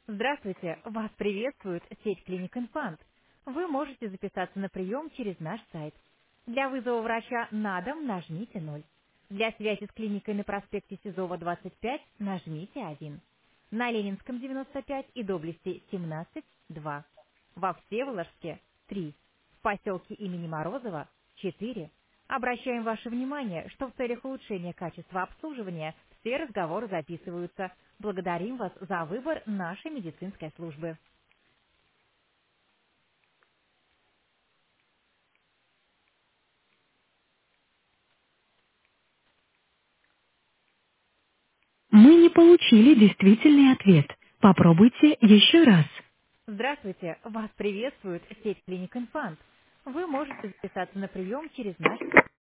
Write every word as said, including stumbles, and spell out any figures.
Здравствуйте! Вас приветствует сеть клиник «Инфант». Вы можете записаться на прием через наш сайт. Для вызова врача на дом нажмите ноль. Для связи с клиникой на проспекте Сизова двадцать пять нажмите один. На Ленинском девяносто пять и Доблести семнадцать два. Во Всеволожске три. В поселке имени Морозова четыре. Обращаем ваше внимание, что в целях улучшения качества обслуживания все разговоры записываются. Благодарим вас за выбор нашей медицинской службы. Мы не получили действительный ответ. Попробуйте еще раз. Здравствуйте! Вас приветствует сеть клиник «Инфант». Вы можете записаться на прием через наш